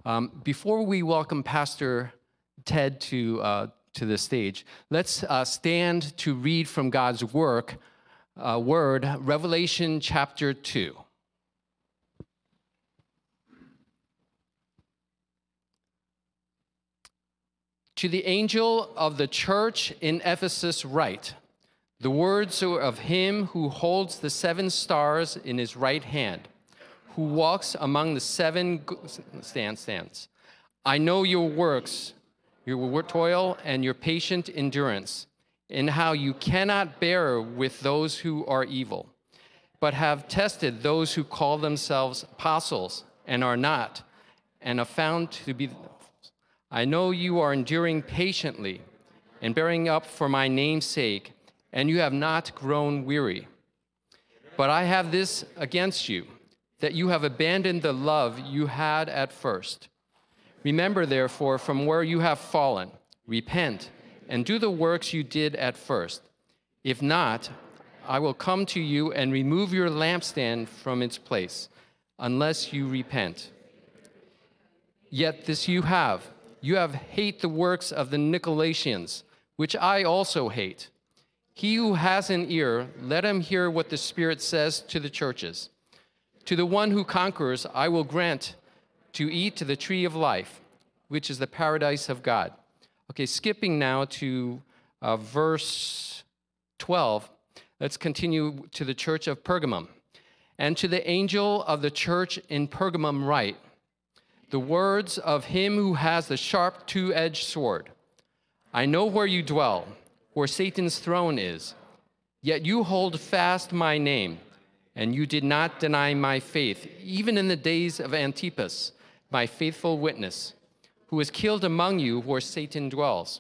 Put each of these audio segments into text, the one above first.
Before we welcome Pastor Ted to the stage, let's stand to read from God's word, Revelation chapter 2. To the angel of the church in Ephesus write, the words of him who holds the 7 stars in his right hand, who walks among the 7 stands. I know your works, your toil, and your patient endurance, and how you cannot bear with those who are evil, but have tested those who call themselves apostles and are not, and have found to be. I know you are enduring patiently and bearing up for my name's sake, and you have not grown weary. But I have this against you, that you have abandoned the love you had at first. Remember, therefore, from where you have fallen, repent, and do the works you did at first. If not, I will come to you and remove your lampstand from its place, unless you repent. Yet this you have hate the works of the Nicolaitans, which I also hate. He who has an ear, let him hear what the Spirit says to the churches. To the one who conquers, I will grant to eat the tree of life, which is the paradise of God. Okay, skipping now to verse 12, let's continue to the church of Pergamum. And to the angel of the church in Pergamum write, the words of him who has the sharp 2-edged sword. I know where you dwell, where Satan's throne is, yet you hold fast my name, and you did not deny my faith, even in the days of Antipas, my faithful witness, who was killed among you where Satan dwells.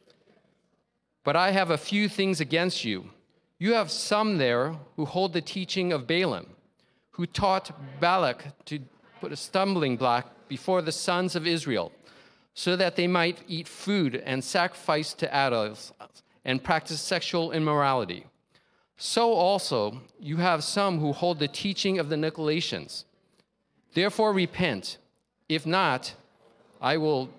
But I have a few things against you. You have some there who hold the teaching of Balaam, who taught Balak to put a stumbling block before the sons of Israel, so that they might eat food and sacrifice to idols and practice sexual immorality. So also you have some who hold the teaching of the Nicolaitans. Therefore repent. If not, I will.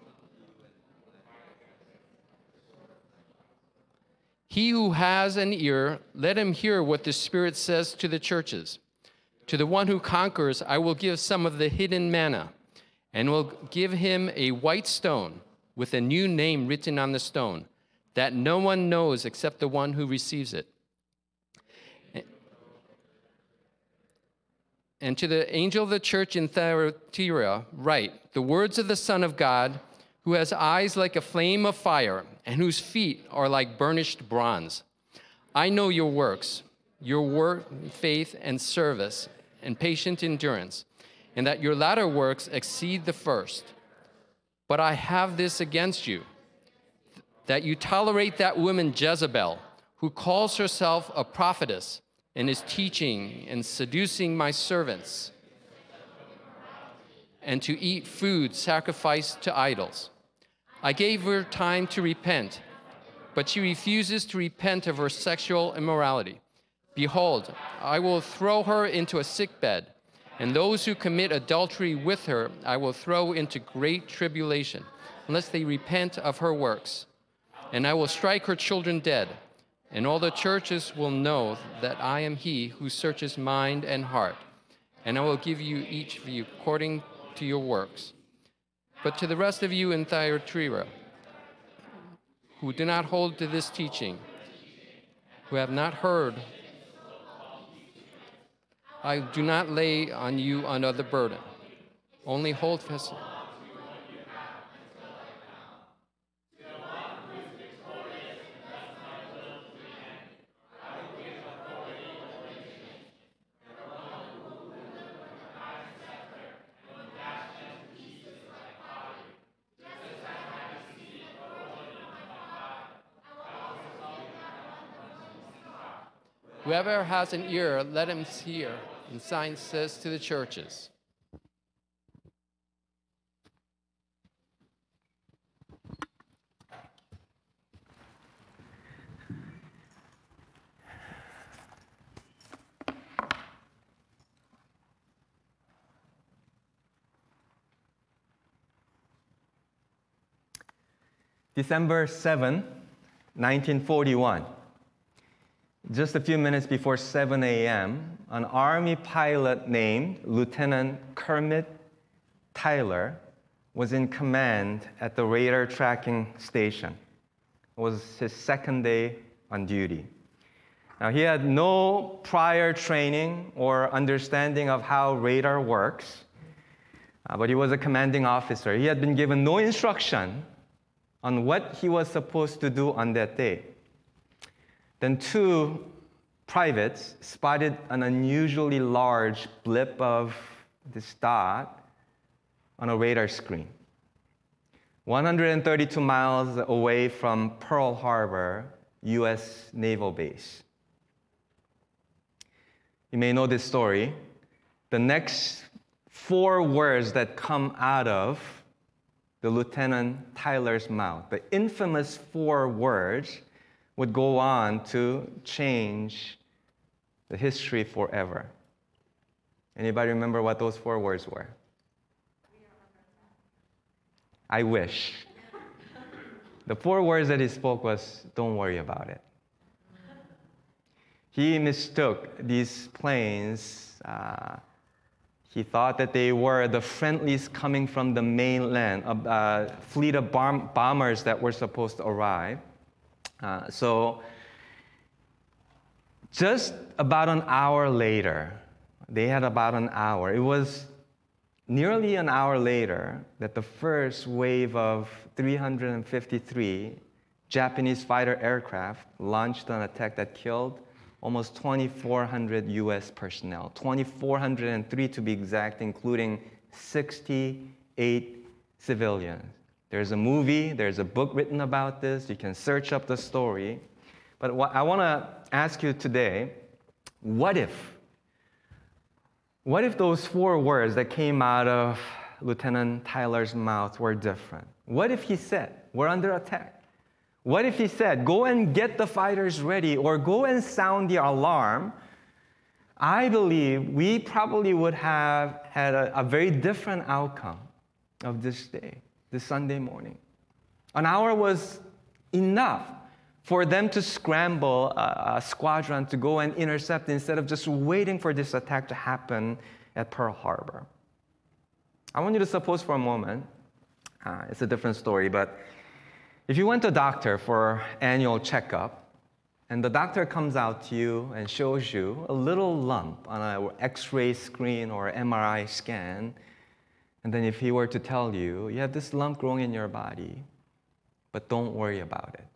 He who has an ear, let him hear what the Spirit says to the churches. To the one who conquers, I will give some of the hidden manna, and will give him a white stone with a new name written on the stone, that no one knows except the one who receives it. And to the angel of the church in Thyatira write, the words of the Son of God, who has eyes like a flame of fire, and whose feet are like burnished bronze. I know your works, your work, faith, and service, and patient endurance, and that your latter works exceed the first. But I have this against you, that you tolerate that woman Jezebel, who calls herself a prophetess, and is teaching and seducing my servants, and to eat food sacrificed to idols. I gave her time to repent, but she refuses to repent of her sexual immorality. Behold, I will throw her into a sickbed, and those who commit adultery with her I will throw into great tribulation, unless they repent of her works. And I will strike her children dead, and all the churches will know that I am he who searches mind and heart, and I will give you each of you according to your works. But to the rest of you in Thyatira, who do not hold to this teaching, who have not heard, I do not lay on you another burden. Only hold fast. Whoever has an ear, let him hear. And science says to the churches. December 7, 1941. Just a few minutes before 7 a.m., an Army pilot named Lieutenant Kermit Tyler was in command at the radar tracking station. It was his second day on duty. Now, he had no prior training or understanding of how radar works, but he was a commanding officer. He had been given no instruction on what he was supposed to do on that day. Then two privates spotted an unusually large blip of this dot on a radar screen. 132 miles away from Pearl Harbor, U.S. Naval Base. You may know this story. The next 4 words that come out of the Lieutenant Tyler's mouth, the infamous 4 words, would go on to change the history forever. Anybody remember what those 4 words were? I wish. The 4 words that he spoke was, "Don't worry about it." He mistook these planes. He thought that they were the friendlies coming from the mainland, a fleet of bombers that were supposed to arrive. So just about an hour later, they had about an hour. It was nearly an hour later that the first wave of 353 Japanese fighter aircraft launched an attack that killed almost 2,400 U.S. personnel, 2,403 to be exact, including 68 civilians. There's a movie, there's a book written about this. You can search up the story. But what I want to ask you today, what if those 4 words that came out of Lieutenant Tyler's mouth were different? What if he said, "We're under attack"? What if he said, "Go and get the fighters ready," or "Go and sound the alarm"? I believe we probably would have had a very different outcome of this day, this Sunday morning. An hour was enough for them to scramble a squadron to go and intercept instead of just waiting for this attack to happen at Pearl Harbor. I want you to suppose for a moment, it's a different story, but if you went to a doctor for annual checkup, and the doctor comes out to you and shows you a little lump on an X-ray screen or MRI scan, and then if he were to tell you, "You have this lump growing in your body, but don't worry about it,"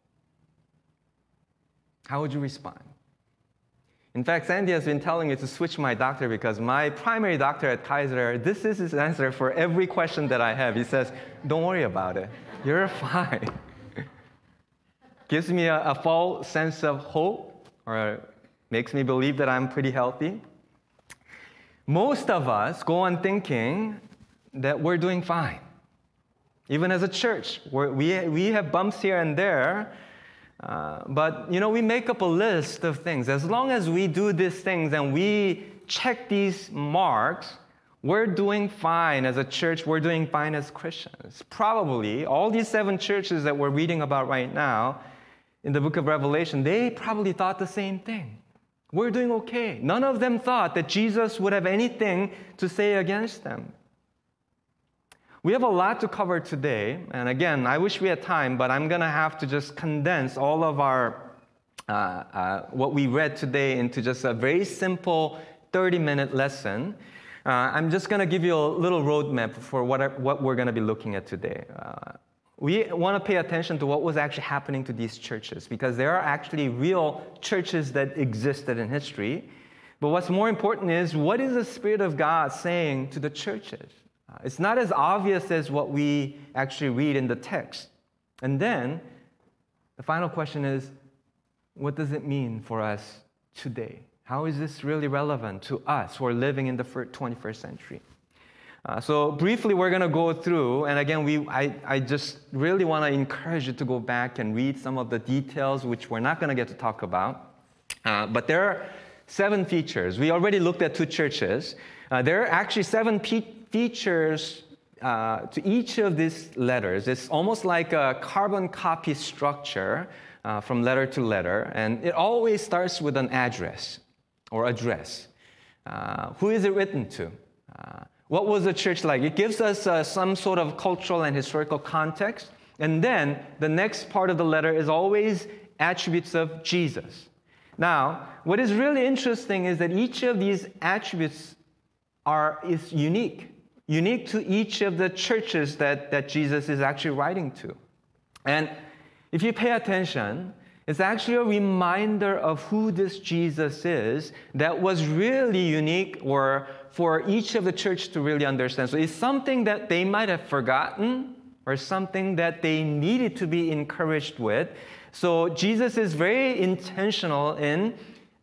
how would you respond? In fact, Sandy has been telling me to switch my doctor because my primary doctor at Kaiser, this is his answer for every question that I have. He says, "Don't worry about it. You're fine." Gives me a false sense of hope, or makes me believe that I'm pretty healthy. Most of us go on thinking that we're doing fine. Even as a church, we have bumps here and there, but we make up a list of things. As long as we do these things and we check these marks, we're doing fine as a church, we're doing fine as Christians. Probably all these 7 churches that we're reading about right now in the book of Revelation, they probably thought the same thing. We're doing okay. None of them thought that Jesus would have anything to say against them. We have a lot to cover today, and again, I wish we had time, but I'm going to have to just condense all of our what we read today into just a very simple 30-minute lesson. I'm just going to give you a little roadmap for what we're going to be looking at today. We want to pay attention to what was actually happening to these churches, because there are actually real churches that existed in history. But what's more important is, what is the Spirit of God saying to the churches? It's not as obvious as what we actually read in the text. And then, the final question is, what does it mean for us today? How is this really relevant to us who are living in the 21st century? So briefly, we're going to go through, and again, I just really want to encourage you to go back and read some of the details, which we're not going to get to talk about. But there are 7 features. We already looked at 2 churches. There are actually 7 features to each of these letters, it's almost like a carbon copy structure from letter to letter, and it always starts with an address or address. Who is it written to? What was the church like? It gives us some sort of cultural and historical context. And then the next part of the letter is always attributes of Jesus. Now, what is really interesting is that each of these attributes is unique to each of the churches that Jesus is actually writing to. And if you pay attention, it's actually a reminder of who this Jesus is that was really unique or for each of the church to really understand. So it's something that they might have forgotten or something that they needed to be encouraged with. So Jesus is very intentional in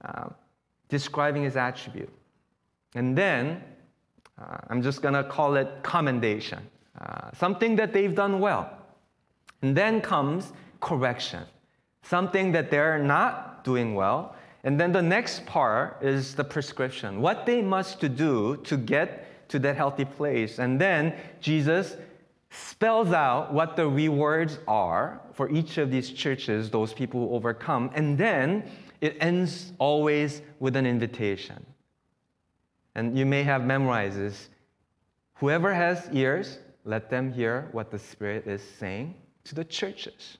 describing his attribute. And then, I'm just going to call it commendation, something that they've done well. And then comes correction, something that they're not doing well. And then the next part is the prescription, what they must do to get to that healthy place. And then Jesus spells out what the rewards are for each of these churches, those people who overcome. And then it ends always with an invitation. And you may have memorized this. Whoever has ears, let them hear what the Spirit is saying to the churches.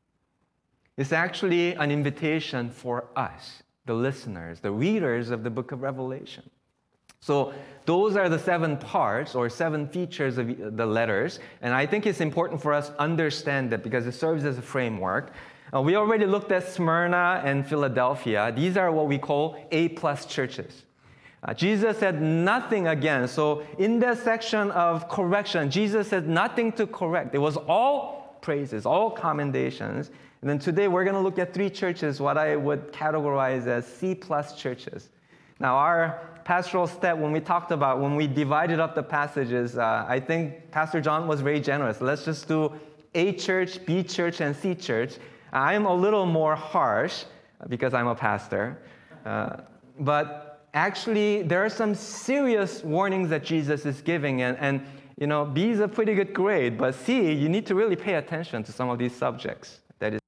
It's actually an invitation for us, the listeners, the readers of the book of Revelation. So those are the 7 parts or 7 features of the letters. And I think it's important for us to understand that because it serves as a framework. We already looked at Smyrna and Philadelphia. These are what we call A+ churches. Jesus said nothing again. So in that section of correction, Jesus said nothing to correct. It was all praises, all commendations. And then today we're going to look at 3 churches, what I would categorize as C+ churches. Now our pastoral step, when we divided up the passages, I think Pastor John was very generous. Let's just do A church, B church, and C church. I'm a little more harsh because I'm a pastor. But actually, there are some serious warnings that Jesus is giving, and you know, B is a pretty good grade, but C, you need to really pay attention to some of these subjects. That is,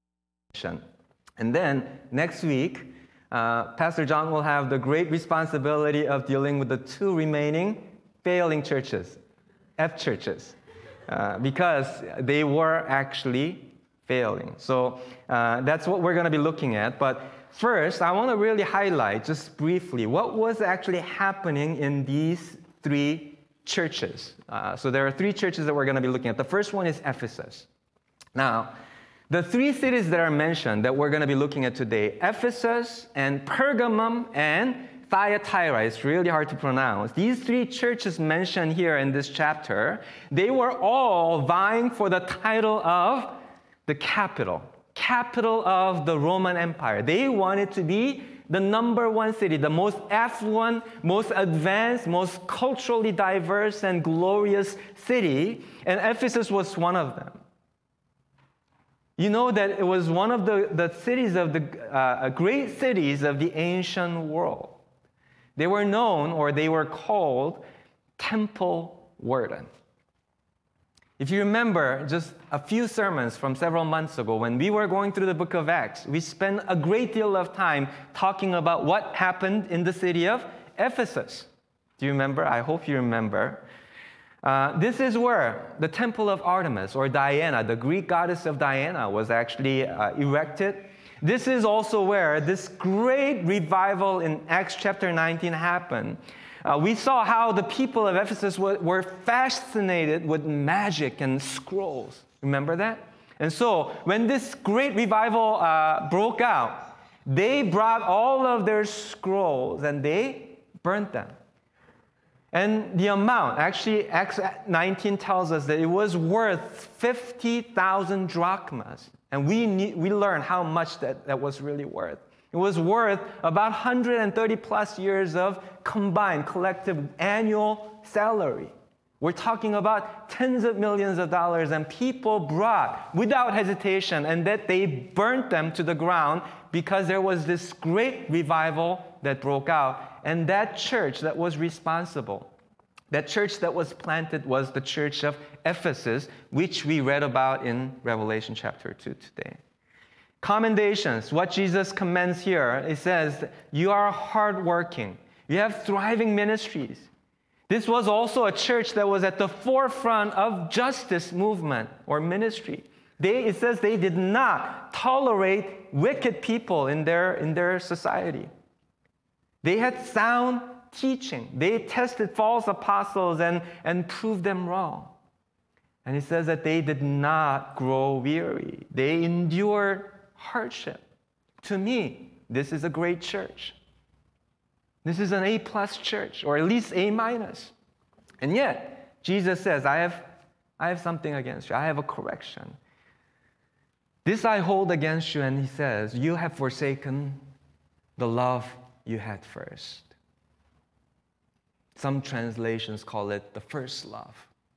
and then next week, Pastor John will have the great responsibility of dealing with the 2 remaining failing churches, F churches, because they were actually failing. So that's what we're going to be looking at. But first, I want to really highlight just briefly what was actually happening in these 3 churches. So there are 3 churches that we're going to be looking at. The first one is Ephesus. Now, the 3 cities that are mentioned that we're going to be looking at today, Ephesus and Pergamum and Thyatira, it's really hard to pronounce. These 3 churches mentioned here in this chapter, they were all vying for the title of the capital of the Roman Empire. They wanted to be the number 1 city, the most affluent, most advanced, most culturally diverse and glorious city, and Ephesus was one of them. You know that it was one of the cities of the great cities of the ancient world. They were known, or they were called, Temple Warden. If you remember just a few sermons from several months ago, when we were going through the book of Acts, we spent a great deal of time talking about what happened in the city of Ephesus. Do you remember? I hope you remember. This is where the temple of Artemis, or Diana, the Greek goddess of Diana, was actually erected. This is also where this great revival in Acts chapter 19 happened. We saw how the people of Ephesus were fascinated with magic and scrolls. Remember that? And so when this great revival broke out, they brought all of their scrolls and they burnt them. And the amount, actually, Acts 19 tells us that it was worth 50,000 drachmas. And we learned how much that was really worth. It was worth about 130 plus years of combined collective annual salary. We're talking about tens of millions of dollars, and people brought without hesitation, and that they burnt them to the ground because there was this great revival that broke out. And that church that was responsible That church that was planted was the church of Ephesus, which we read about in Revelation chapter 2 today. Commendations, what Jesus commends here, it says, you are hardworking. You have thriving ministries. This was also a church that was at the forefront of justice movement or ministry. It says they did not tolerate wicked people in their society. They had sound teaching. They tested false apostles and proved them wrong. And it says that they did not grow weary. They endured hardship. To me, this is a great church. This is an A+ church, or at least A-. And yet, Jesus says, I have something against you. I have a correction. This I hold against you, and he says, you have forsaken the love you had first. Some translations call it the first love.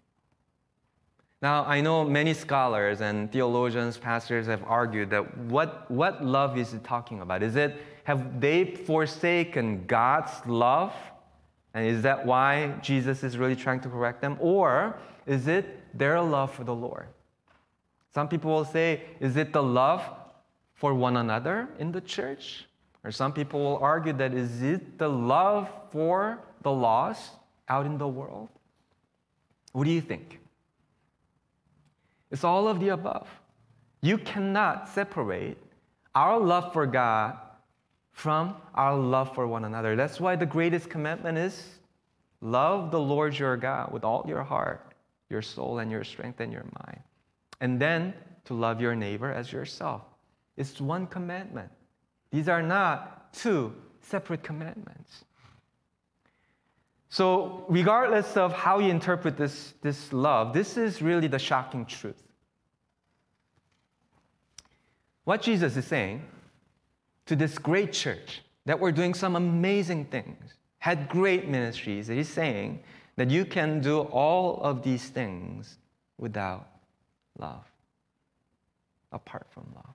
Now, I know many scholars and theologians, pastors have argued that what love is it talking about? Have they forsaken God's love? And is that why Jesus is really trying to correct them? Or is it their love for the Lord? Some people will say, is it the love for one another in the church? Or some people will argue that is it the love for the lost out in the world? What do you think? It's all of the above. You cannot separate our love for God from our love for one another. That's why the greatest commandment is love the Lord your God with all your heart, your soul, and your strength and your mind. And then to love your neighbor as yourself. It's one commandment. These are not two separate commandments. So regardless of how you interpret this love, this is really the shocking truth. What Jesus is saying to this great church that were doing some amazing things, had great ministries, he's saying that you can do all of these things without love, apart from love.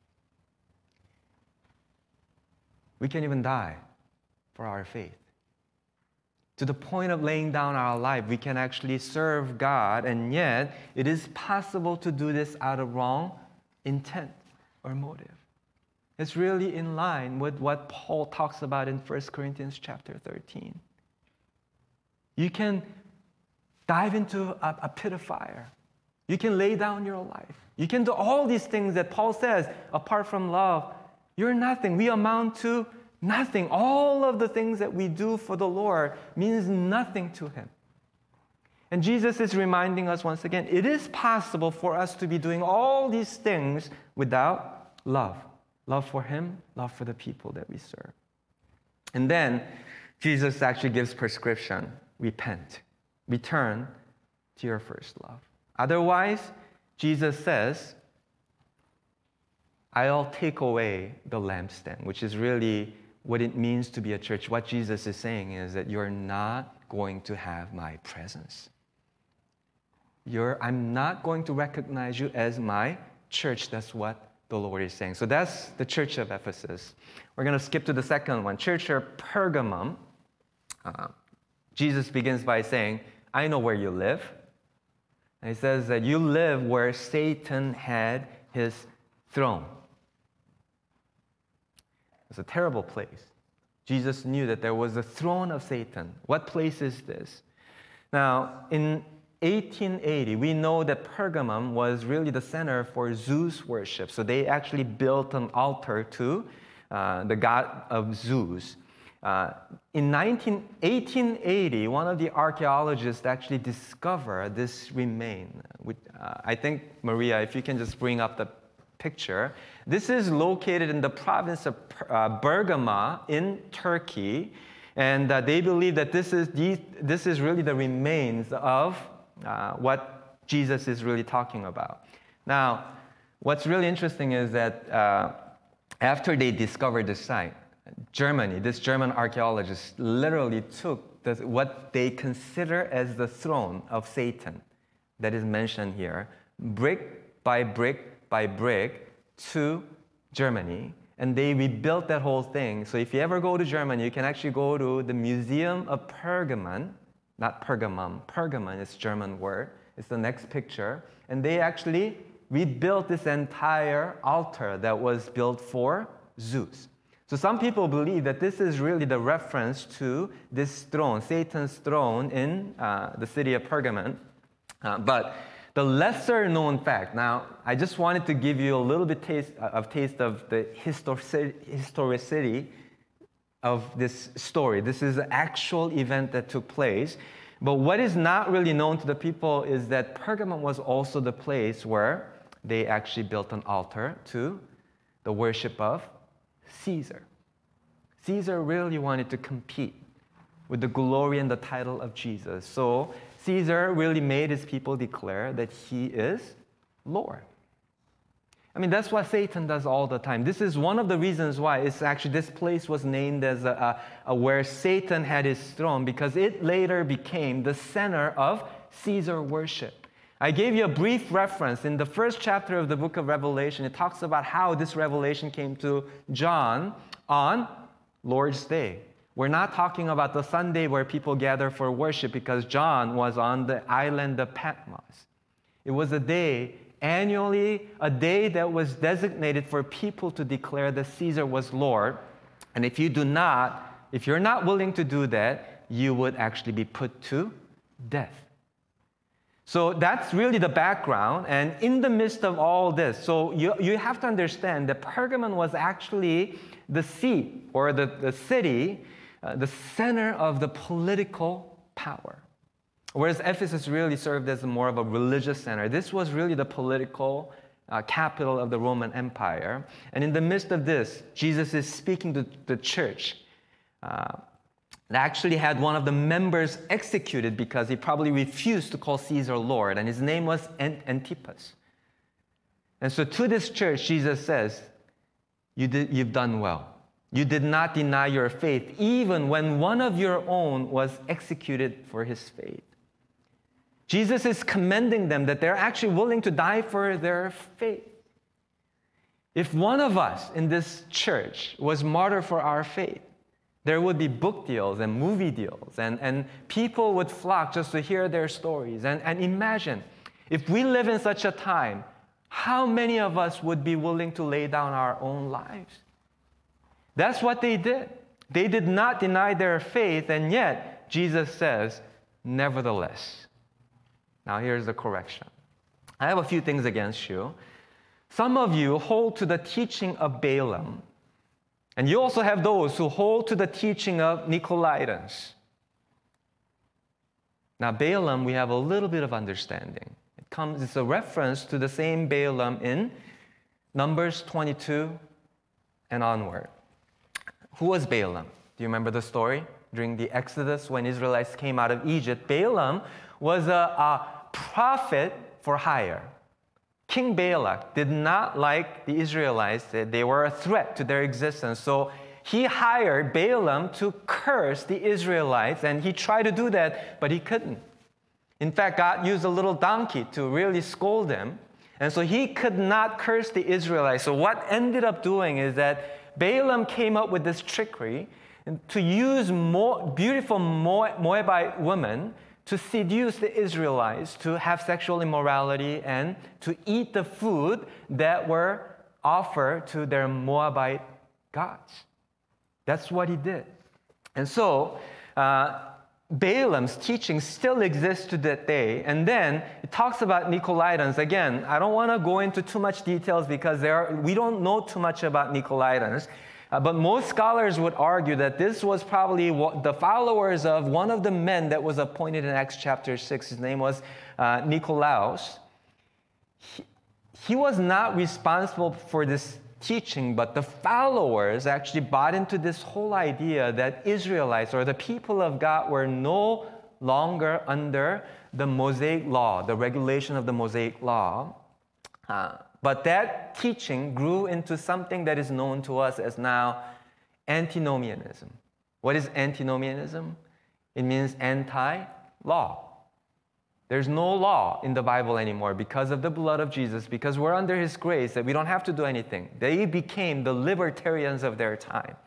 We can even die for our faith. To the point of laying down our life, we can actually serve God, and yet it is possible to do this out of wrong intent or motive. It's really in line with what Paul talks about in 1 Corinthians chapter 13. You can dive into a pit of fire. You can lay down your life. You can do all these things that Paul says, apart from love, you're nothing. We amount to nothing. All of the things that we do for the Lord means nothing to Him. And Jesus is reminding us once again, it is possible for us to be doing all these things without love. Love for Him, love for the people that we serve. And then Jesus actually gives prescription. Repent. Return to your first love. Otherwise, Jesus says, I'll take away the lampstand, which is really what it means to be a church. What Jesus is saying is that you're not going to have my presence. I'm not going to recognize you as my church. That's what the Lord is saying. So that's the church of Ephesus. We're going to skip to the second one, church of Pergamum. Jesus begins by saying, I know where you live. And He says that you live where Satan had his throne. It's a terrible place. Jesus knew that there was a throne of Satan. What place is this? Now, in 1880, we know that Pergamum was really the center for Zeus worship. So they actually built an altar to the god of Zeus. In 1880, one of the archaeologists actually discovered this remain. I think, Maria, if you can just bring up the picture. This is located in the province of Bergama in Turkey, and they believe that this is really the remains of what Jesus is really talking about. Now, what's really interesting is that after they discovered the site, this German archaeologist literally took what they consider as the throne of Satan that is mentioned here, brick by brick by brick, to Germany, and they rebuilt that whole thing. So if you ever go to Germany, you can actually go to the Museum of Pergamon not Pergamum. Pergamon is German word. It's the next picture. And they actually rebuilt this entire altar that was built for Zeus. So some people believe that this is really the reference to this throne, Satan's throne in the city of Pergamon. But the lesser known fact, now I just wanted to give you a little bit taste of the historicity of this story. This is an actual event that took place. But what is not really known to the people is that Pergamon was also the place where they actually built an altar to the worship of Caesar. Caesar really wanted to compete with the glory and the title of Jesus. So Caesar really made his people declare that he is Lord. I mean, that's what Satan does all the time. This is one of the reasons why it's actually this place was named as where Satan had his throne, because it later became the center of Caesar worship. I gave you a brief reference in the first chapter of the book of Revelation. It talks about how this revelation came to John on Lord's Day. We're not talking about the Sunday where people gather for worship, because John was on the island of Patmos. It was a day, annually, a day that was designated for people to declare that Caesar was Lord. And if you're not willing to do that, you would actually be put to death. So that's really the background. And in the midst of all this, so you have to understand that Pergamon was actually the seat or the city, the center of the political power. Whereas Ephesus really served as more of a religious center. This was really the political capital of the Roman Empire. And in the midst of this, Jesus is speaking to the church. That actually had one of the members executed because he probably refused to call Caesar Lord, and his name was Antipas. And so to this church, Jesus says, you've done well. You did not deny your faith, even when one of your own was executed for his faith. Jesus is commending them that they're actually willing to die for their faith. If one of us in this church was martyred for our faith, there would be book deals and movie deals, and people would flock just to hear their stories. And imagine, if we live in such a time, how many of us would be willing to lay down our own lives? That's what they did. They did not deny their faith, and yet Jesus says, nevertheless. Now here's the correction. I have a few things against you. Some of you hold to the teaching of Balaam, and you also have those who hold to the teaching of Nicolaitans. Now, Balaam, we have a little bit of understanding. It's a reference to the same Balaam in Numbers 22 and onward. Who was Balaam? Do you remember the story? During the Exodus, when Israelites came out of Egypt, Balaam was a prophet for hire. King Balak did not like the Israelites. They were a threat to their existence. So he hired Balaam to curse the Israelites, and he tried to do that, but he couldn't. In fact, God used a little donkey to really scold him, and so he could not curse the Israelites. So what ended up doing is that Balaam came up with this trickery to use beautiful Moabite women to seduce the Israelites to have sexual immorality and to eat the food that were offered to their Moabite gods. That's what he did. And so Balaam's teaching still exists to that day. And then it talks about Nicolaitans. Again, I don't want to go into too much details because we don't know too much about Nicolaitans. But most scholars would argue that this was probably the followers of one of the men that was appointed in Acts chapter 6. His name was Nicolaus. He was not responsible for this teaching, but the followers actually bought into this whole idea that Israelites or the people of God were no longer under the Mosaic law, the regulation of the Mosaic law. But that teaching grew into something that is known to us as now antinomianism. What is antinomianism? It means anti-law. There's no law in the Bible anymore because of the blood of Jesus, because we're under His grace that we don't have to do anything. They became the libertarians of their time.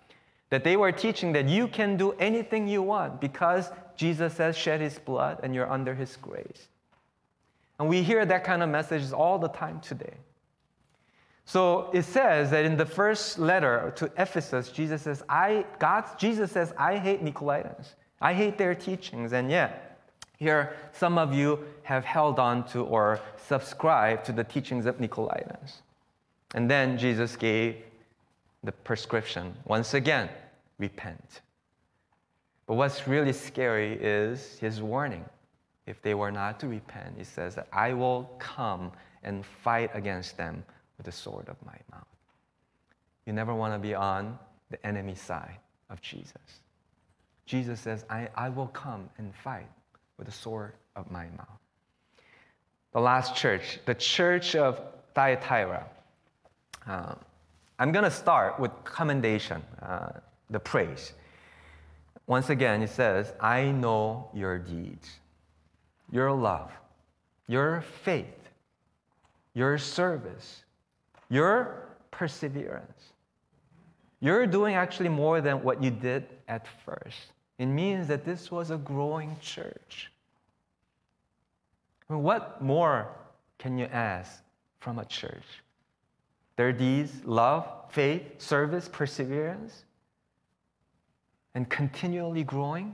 That they were teaching that you can do anything you want because Jesus has shed his blood and you're under his grace. And we hear that kind of messages all the time today. So it says that in the first letter to Ephesus, Jesus says, I hate Nicolaitans. I hate their teachings. And yet, here, some of you have held on to or subscribed to the teachings of Nicolaitans. And then Jesus gave the prescription. Once again, repent. But what's really scary is his warning. If they were not to repent, he says that I will come and fight against them with the sword of my mouth. You never want to be on the enemy side of Jesus. Jesus says, I will come and fight with the sword of my mouth. The last church, the church of Thyatira. I'm going to start with commendation, the praise. Once again, it says, I know your deeds, your love, your faith, your service, your perseverance. You're doing actually more than what you did at first. It means that this was a growing church. I mean, what more can you ask from a church? Their deeds, love, faith, service, perseverance, and continually growing.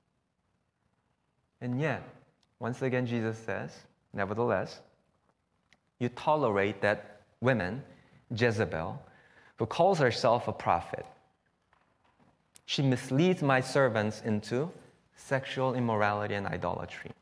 And yet, once again, Jesus says, nevertheless, you tolerate that woman, Jezebel, who calls herself a prophet. She misleads my servants into sexual immorality and idolatry.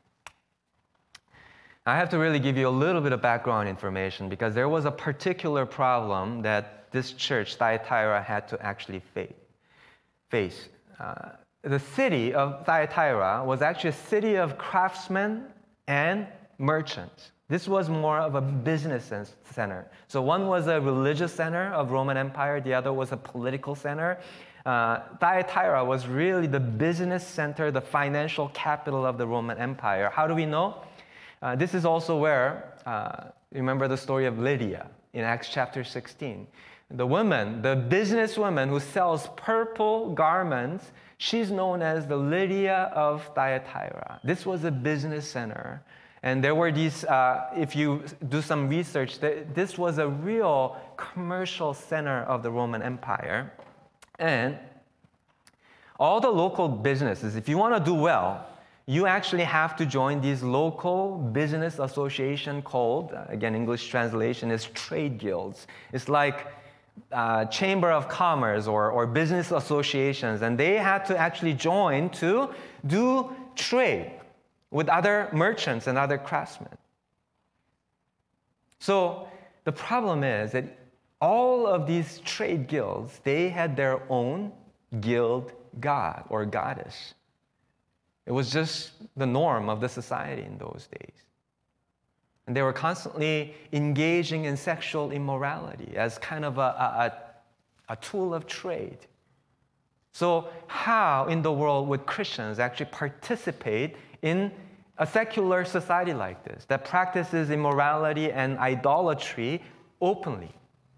I have to really give you a little bit of background information because there was a particular problem that this church, Thyatira, had to actually face. The city of Thyatira was actually a city of craftsmen and merchants. This was more of a business center. So one was a religious center of Roman Empire, the other was a political center. Thyatira was really the business center, the financial capital of the Roman Empire. How do we know? This is also where, remember the story of Lydia in Acts chapter 16. The woman, the businesswoman who sells purple garments, she's known as the Lydia of Thyatira. This was a business center. And there were these, if you do some research, this was a real commercial center of the Roman Empire. And all the local businesses, if you want to do well, you actually have to join these local business association called, again, English translation is trade guilds. It's like Chamber of Commerce or business associations, and they had to actually join to do trade with other merchants and other craftsmen. So the problem is that all of these trade guilds, they had their own guild god or goddess. It was just the norm of the society in those days. And they were constantly engaging in sexual immorality as kind of a tool of trade. So how in the world would Christians actually participate in a secular society like this that practices immorality and idolatry openly?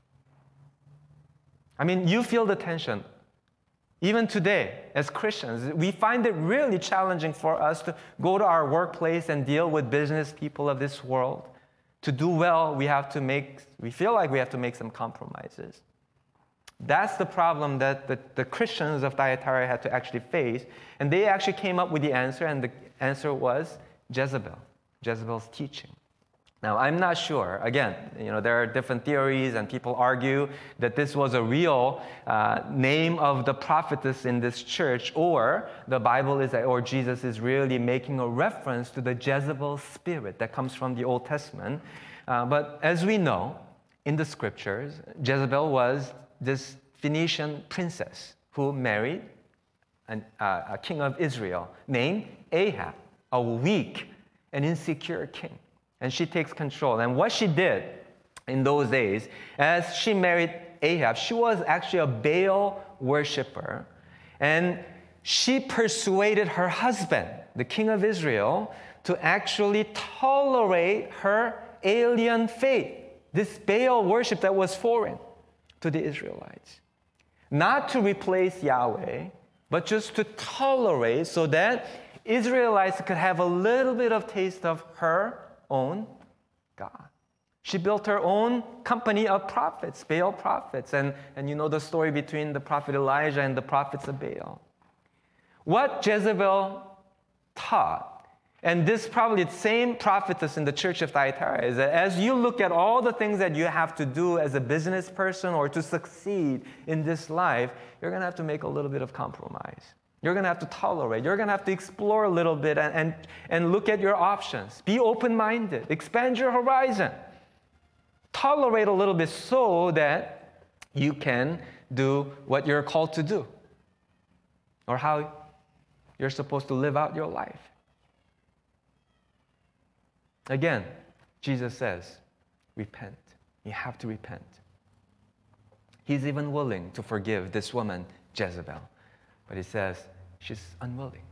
I mean, you feel the tension. Even today, as Christians, we find it really challenging for us to go to our workplace and deal with business people of this world. To do well, we feel like we have to make some compromises. That's the problem that the Christians of Thyatira had to actually face. And they actually came up with the answer, and the answer was Jezebel's teaching. Now, I'm not sure. Again, there are different theories, and people argue that this was a real name of the prophetess in this church, or the Bible or Jesus is really making a reference to the Jezebel spirit that comes from the Old Testament. But as we know, in the scriptures, Jezebel was this Phoenician princess who married a king of Israel named Ahab, a weak and insecure king. And she takes control. And what she did in those days, as she married Ahab, she was actually a Baal worshiper. And she persuaded her husband, the king of Israel, to actually tolerate her alien faith, this Baal worship that was foreign to the Israelites. not to replace Yahweh, but just to tolerate so that Israelites could have a little bit of taste of her own God. She built her own company of prophets, Baal prophets. And you know the story between the prophet Elijah and the prophets of Baal. What Jezebel taught, and this probably the same prophetess in the church of Thyatira, is that as you look at all the things that you have to do as a business person or to succeed in this life, you're going to have to make a little bit of compromise. You're going to have to tolerate. You're going to have to explore a little bit and look at your options. Be open-minded. Expand your horizon. Tolerate a little bit so that you can do what you're called to do or how you're supposed to live out your life. Again, Jesus says, repent. You have to repent. He's even willing to forgive this woman, Jezebel. But he says, she's unwilling.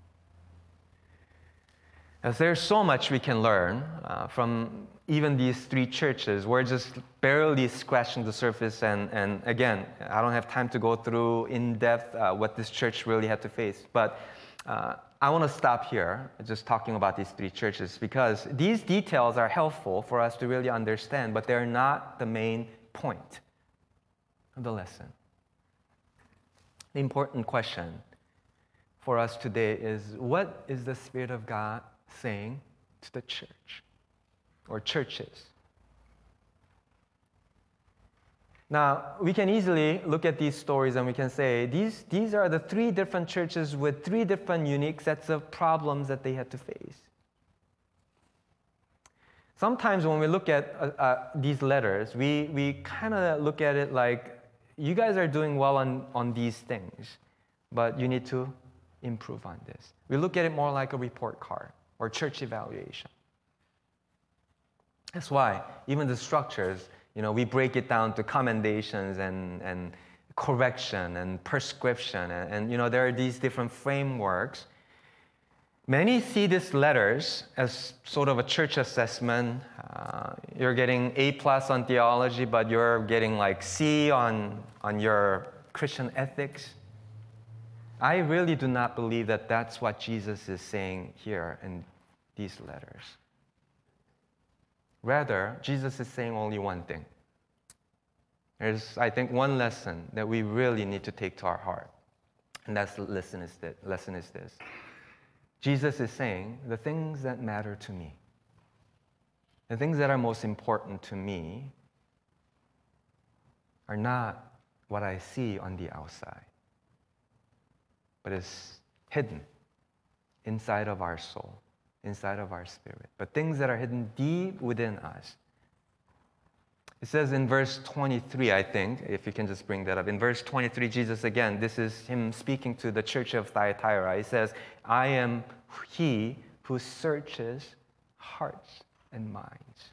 As there's so much we can learn from even these three churches. We're just barely scratching the surface. And again, I don't have time to go through in depth what this church really had to face. But I want to stop here just talking about these three churches because these details are helpful for us to really understand, but they're not the main point of the lesson. The important question for us today is, what is the Spirit of God saying to the church or churches? Now, we can easily look at these stories and we can say, these are the three different churches with three different unique sets of problems that they had to face. Sometimes when we look at these letters, we kind of look at it like, you guys are doing well on these things, but you need to improve on this. We look at it more like a report card or church evaluation. That's why even the structures, we break it down to commendations and correction and prescription. And there are these different frameworks. Many see these letters as sort of a church assessment. You're getting A+ on theology, but you're getting like C on your Christian ethics. I really do not believe that that's what Jesus is saying here in these letters. Rather, Jesus is saying only one thing. There's, I think, one lesson that we really need to take to our heart. And that's the lesson is this. Jesus is saying, the things that matter to me, the things that are most important to me, are not what I see on the outside, but is hidden inside of our soul, inside of our spirit. But things that are hidden deep within us. It says in verse 23, I think, if you can just bring that up. In verse 23, Jesus, again, this is him speaking to the church of Thyatira. He says, I am he who searches hearts and minds.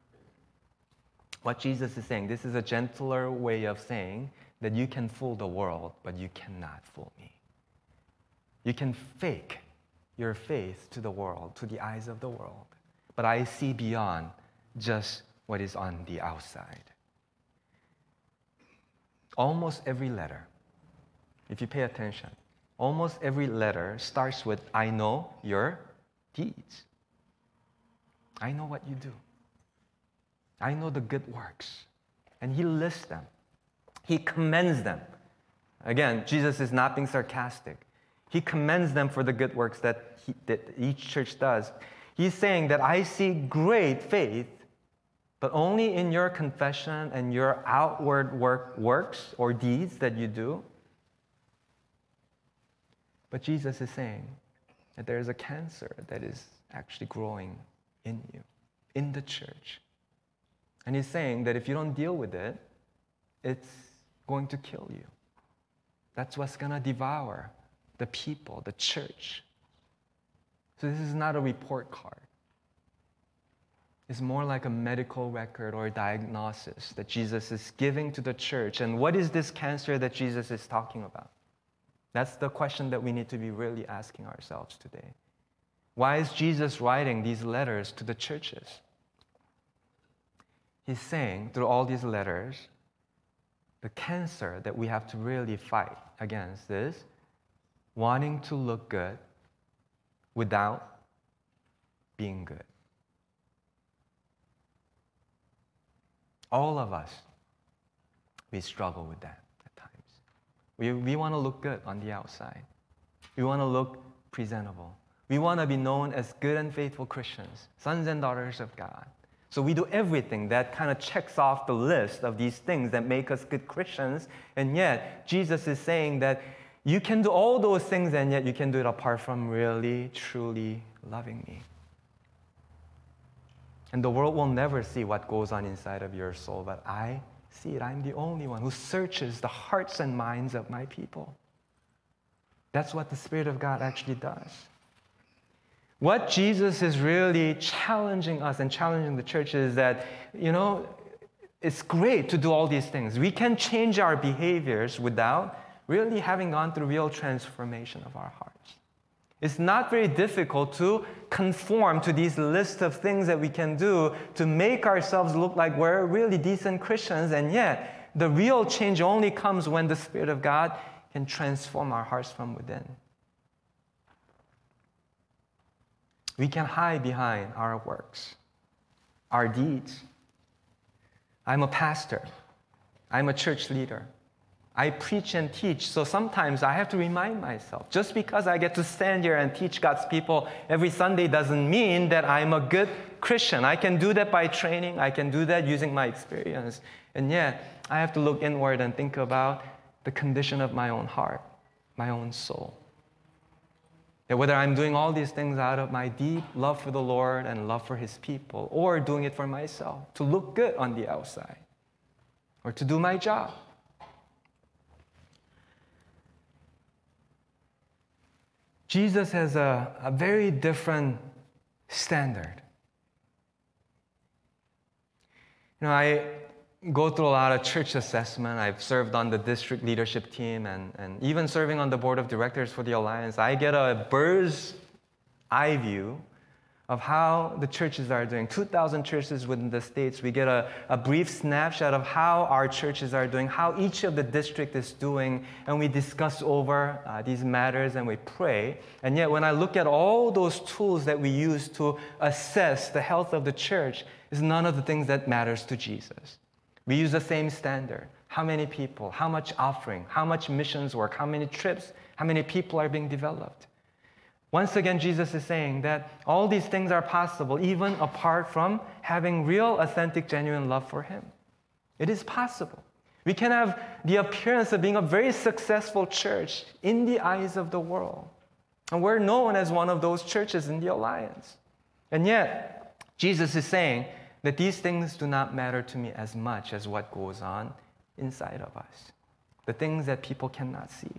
What Jesus is saying, this is a gentler way of saying that you can fool the world, but you cannot fool me. You can fake your faith to the world, to the eyes of the world, but I see beyond just what is on the outside. Almost every letter, if you pay attention, almost every letter starts with, I know your deeds. I know what you do. I know the good works. And he lists them. He commends them. Again, Jesus is not being sarcastic. He commends them for the good works that each church does. He's saying that I see great faith, but only in your confession and your outward works or deeds that you do. But Jesus is saying that there is a cancer that is actually growing in you, in the church. And he's saying that if you don't deal with it, it's going to kill you. That's what's going to devour the people, the church. So this is not a report card. It's more like a medical record or a diagnosis that Jesus is giving to the church. And what is this cancer that Jesus is talking about? That's the question that we need to be really asking ourselves today. Why is Jesus writing these letters to the churches? He's saying through all these letters, the cancer that we have to really fight against is wanting to look good without being good. All of us, we struggle with that at times. We want to look good on the outside. We want to look presentable. We want to be known as good and faithful Christians, sons and daughters of God. So we do everything that kind of checks off the list of these things that make us good Christians. And yet, Jesus is saying that you can do all those things and yet you can do it apart from really, truly loving me. And the world will never see what goes on inside of your soul, but I see it. I'm the only one who searches the hearts and minds of my people. That's what the Spirit of God actually does. What Jesus is really challenging us and challenging the church is that, it's great to do all these things. We can change our behaviors without really having gone through real transformation of our hearts. It's not very difficult to conform to these lists of things that we can do to make ourselves look like we're really decent Christians, and yet the real change only comes when the Spirit of God can transform our hearts from within. We can hide behind our works, our deeds. I'm a pastor. I'm a church leader. I preach and teach, so sometimes I have to remind myself, just because I get to stand here and teach God's people every Sunday doesn't mean that I'm a good Christian. I can do that by training. I can do that using my experience. And yet, I have to look inward and think about the condition of my own heart, my own soul. That whether I'm doing all these things out of my deep love for the Lord and love for His people, or doing it for myself, to look good on the outside, or to do my job. Jesus has a very different standard. I go through a lot of church assessment. I've served on the district leadership team and even serving on the board of directors for the Alliance. I get a bird's eye view of how the churches are doing. 2,000 churches within the States. We get a brief snapshot of how our churches are doing, how each of the district is doing, and we discuss over these matters and we pray. And yet when I look at all those tools that we use to assess the health of the church, is none of the things that matters to Jesus. We use the same standard. How many people, how much offering, how much missions work, how many trips, how many people are being developed. Once again, Jesus is saying that all these things are possible even apart from having real, authentic, genuine love for Him. It is possible. We can have the appearance of being a very successful church in the eyes of the world. And we're known as one of those churches in the Alliance. And yet, Jesus is saying that these things do not matter to me as much as what goes on inside of us. The things that people cannot see.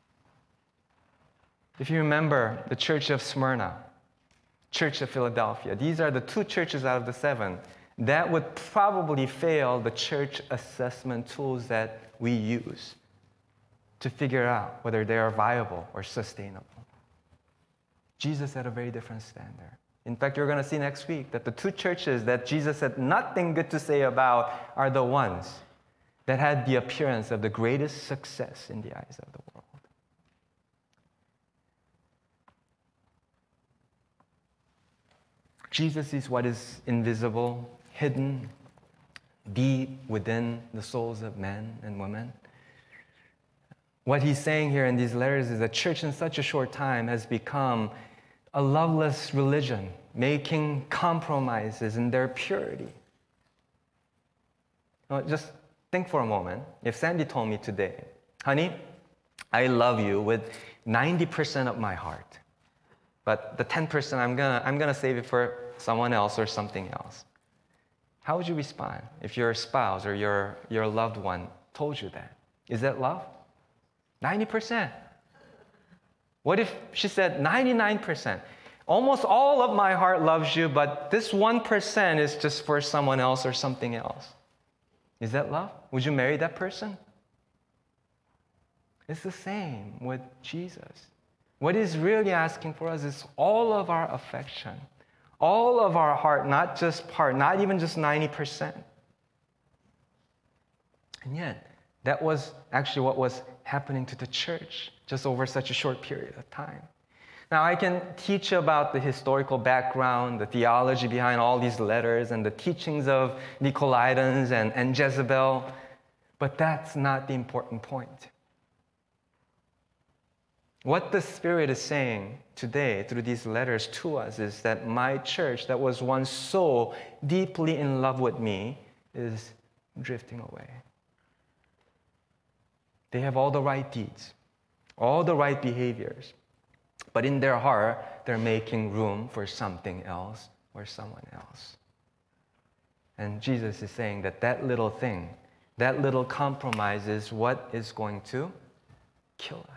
If you remember the Church of Smyrna, Church of Philadelphia, these are the 2 churches out of the 7 that would probably fail the church assessment tools that we use to figure out whether they are viable or sustainable. Jesus had a very different standard. In fact, you're going to see next week that the 2 churches that Jesus had nothing good to say about are the ones that had the appearance of the greatest success in the eyes of the world. Jesus is what is invisible, hidden, deep within the souls of men and women. What he's saying here in these letters is that church in such a short time has become a loveless religion, making compromises in their purity. Just think for a moment. If Sandy told me today, honey, I love you with 90% of my heart, but the 10% I'm gonna save it for someone else or something else. How would you respond if your spouse or your loved one told you that? Is that love? 90%. What if she said 99%? Almost all of my heart loves you, but this 1% is just for someone else or something else. Is that love? Would you marry that person? It's the same with Jesus. What he's really asking for us is all of our affection, all of our heart, not just part, not even just 90%. And yet, That was actually what was happening to the church just over such a short period of time. Now, I can teach about the historical background, the theology behind all these letters, and the teachings of Nicolaitans and Jezebel, but that's not the important point. What the Spirit is saying today through these letters to us is that my church that was once so deeply in love with me is drifting away. They have all the right deeds, all the right behaviors, but in their heart, they're making room for something else or someone else. And Jesus is saying that that little thing, that little compromise is what is going to kill us.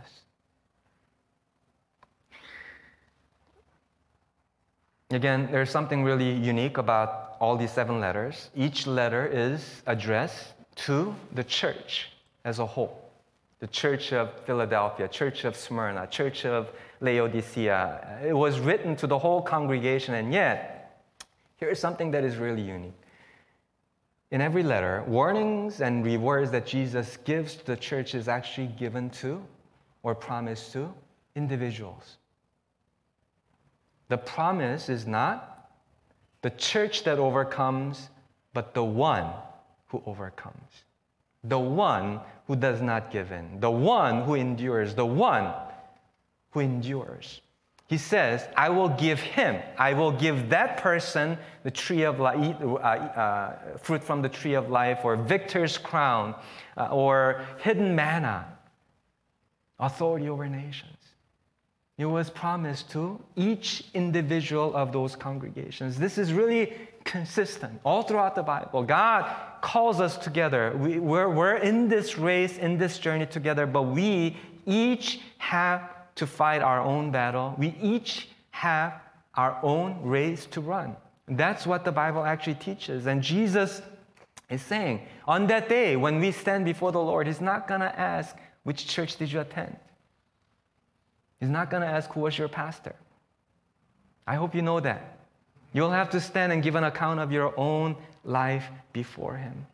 Again, there's something really unique about all these 7 letters. Each letter is addressed to the church as a whole. The church of Philadelphia, church of Smyrna, church of Laodicea. It was written to the whole congregation, and yet, here's something that is really unique. In every letter, warnings and rewards that Jesus gives to the church is actually given to or promised to individuals. The promise is not the church that overcomes, but the one who overcomes. The one who does not give in. The one who endures. The one who endures. He says, I will give him, I will give that person the tree of life, fruit from the tree of life, or victor's crown, or hidden manna, authority over nations. It was promised to each individual of those congregations. This is really consistent all throughout the Bible. God calls us together. We're in this race, in this journey together, but we each have to fight our own battle. We each have our own race to run. That's what the Bible actually teaches. And Jesus is saying, on that day, when we stand before the Lord, He's not going to ask, which church did you attend? He's not going to ask, who was your pastor? I hope you know that. You'll have to stand and give an account of your own life before Him.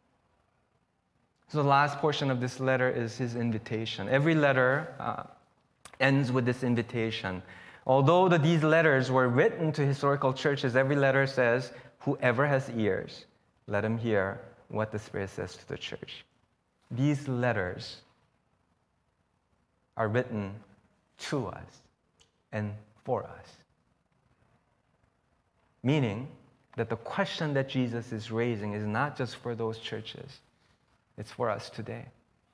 So the last portion of this letter is His invitation. Every letter ends with this invitation. Although these letters were written to historical churches, every letter says, whoever has ears, let him hear what the Spirit says to the church. These letters are written to us and for us. Meaning that the question that Jesus is raising is not just for those churches, it's for us today.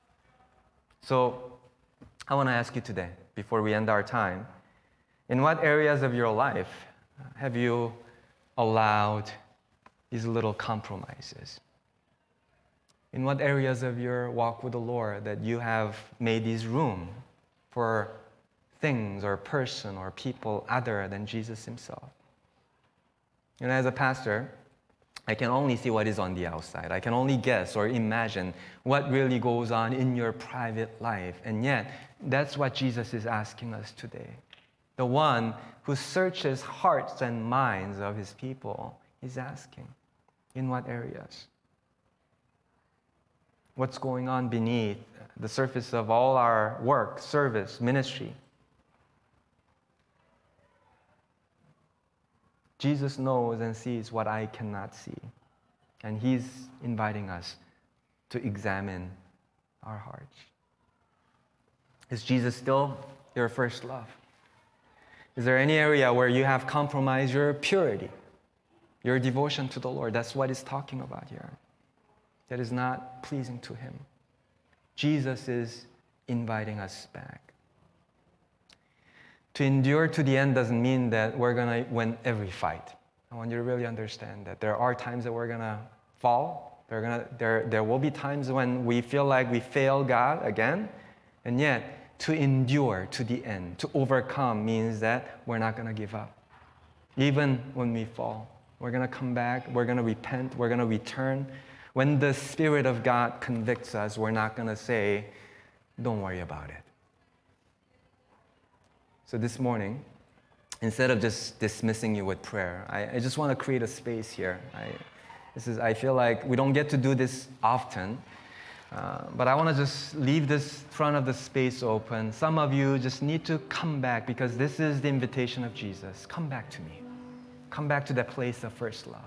So I want to ask you today, before we end our time, in what areas of your life have you allowed these little compromises? In what areas of your walk with the Lord that you have made this room for things or person or people other than Jesus Himself? And as a pastor, I can only see what is on the outside. I can only guess or imagine what really goes on in your private life. And yet, that's what Jesus is asking us today. The one who searches hearts and minds of His people is asking, in what areas? What's going on beneath the surface of all our work, service, ministry? Jesus knows and sees what I cannot see. And He's inviting us to examine our hearts. Is Jesus still your first love? Is there any area where you have compromised your purity, your devotion to the Lord? That's what He's talking about here. That is not pleasing to Him. Jesus is inviting us back. To endure to the end doesn't mean that we're going to win every fight. I want you to really understand that there are times that we're going to fall. There will be times when we feel like we fail God again. And yet, to endure to the end, to overcome, means that we're not going to give up. Even when we fall, we're going to come back, we're going to repent, we're going to return. When the Spirit of God convicts us, we're not going to say, don't worry about it. So this morning, instead of just dismissing you with prayer, I just want to create a space here. I feel like we don't get to do this often, But I want to just leave this front of the space open. Some of you just need to come back because this is the invitation of Jesus. Come back to me. Come back to that place of first love.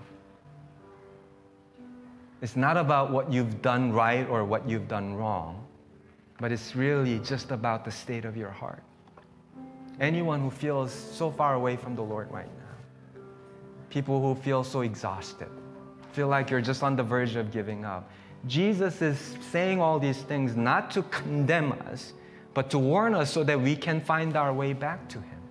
It's not about what you've done right or what you've done wrong, but it's really just about the state of your heart. Anyone who feels so far away from the Lord right now, people who feel so exhausted, feel like you're just on the verge of giving up. Jesus is saying all these things not to condemn us, but to warn us so that we can find our way back to Him.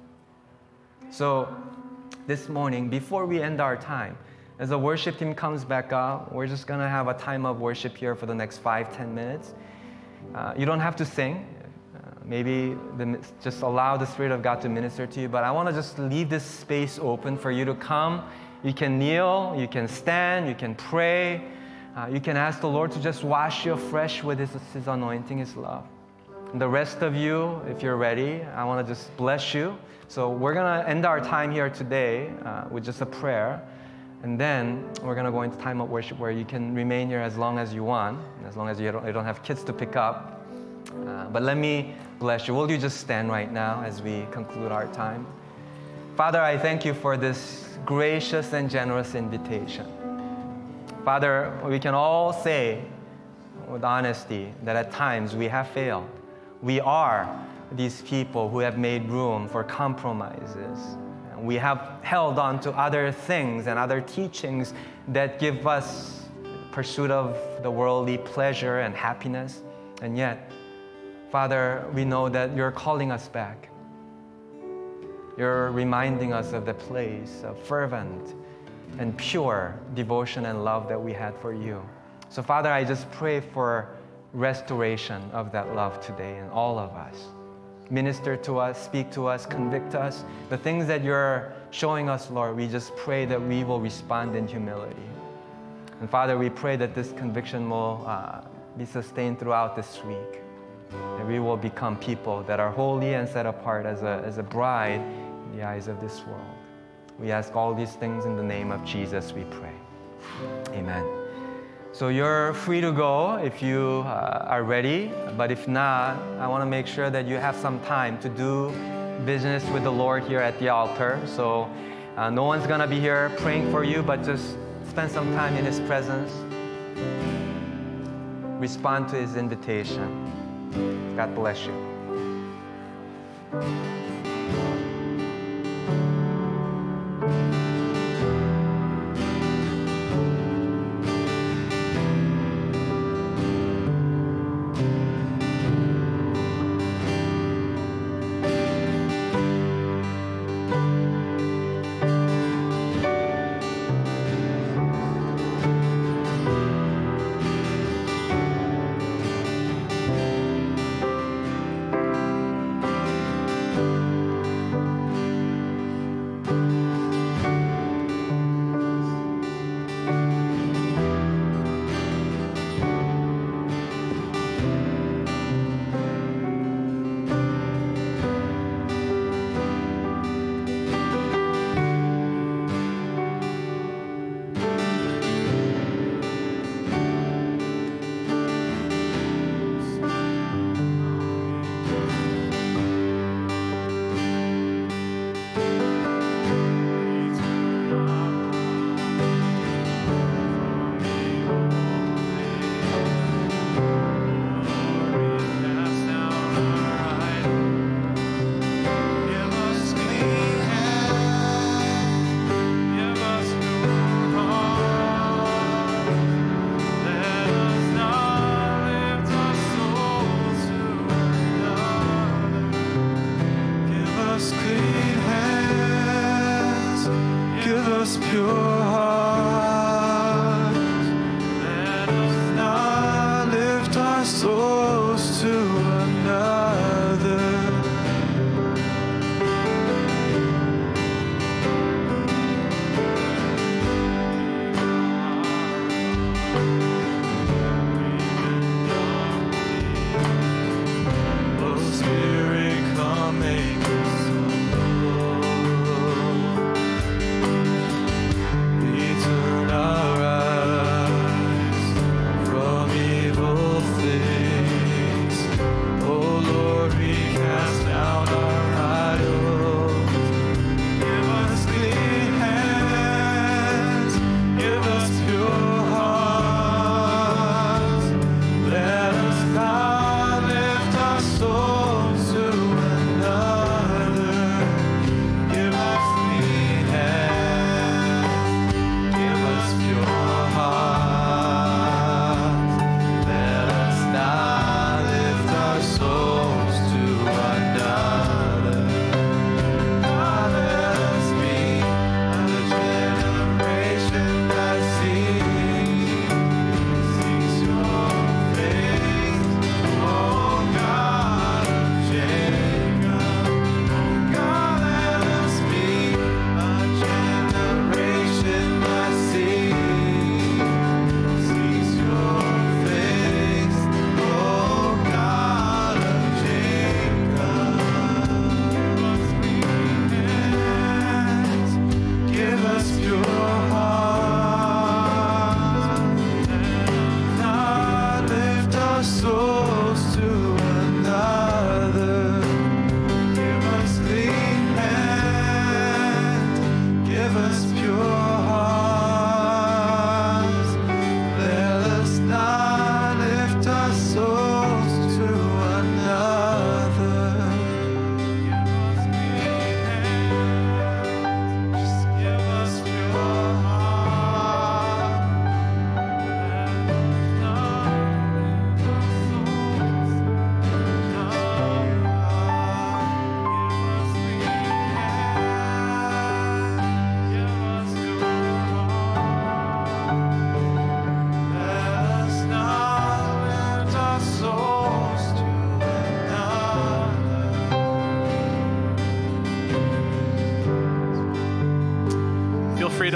So this morning, before we end our time, as the worship team comes back up, we're just going to have a time of worship here for the next 5-10 minutes. You don't have to sing. Maybe just allow the Spirit of God to minister to you. But I want to just leave this space open for you to come. You can kneel, you can stand, you can pray. You can ask the Lord to just wash you afresh with His anointing, His love. And the rest of you, if you're ready, I want to just bless you. So we're going to end our time here today with just a prayer. And then we're going to go into time of worship where you can remain here as long as you want, as long as you don't have kids to pick up. But let me bless you. Will you just stand right now as we conclude our time? Father, I thank you for this gracious and generous invitation. Father, we can all say with honesty that at times we have failed. We are these people who have made room for compromises. We have held on to other things and other teachings that give us pursuit of the worldly pleasure and happiness. And yet, Father, we know that you're calling us back. You're reminding us of the place of fervent and pure devotion and love that we had for you. So, Father, I just pray for restoration of that love today in all of us. Minister to us, speak to us, convict us. The things that you're showing us, Lord, we just pray that we will respond in humility. And Father, we pray that this conviction will be sustained throughout this week. That we will become people that are holy and set apart as a bride in the eyes of this world. We ask all these things in the name of Jesus, we pray. Amen. So you're free to go if you are ready, but if not, I want to make sure that you have some time to do business with the Lord here at the altar. So no one's going to be here praying for you, but just spend some time in His presence. Respond to His invitation. God bless you.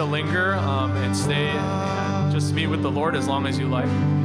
to linger and stay and just be with the Lord as long as you like.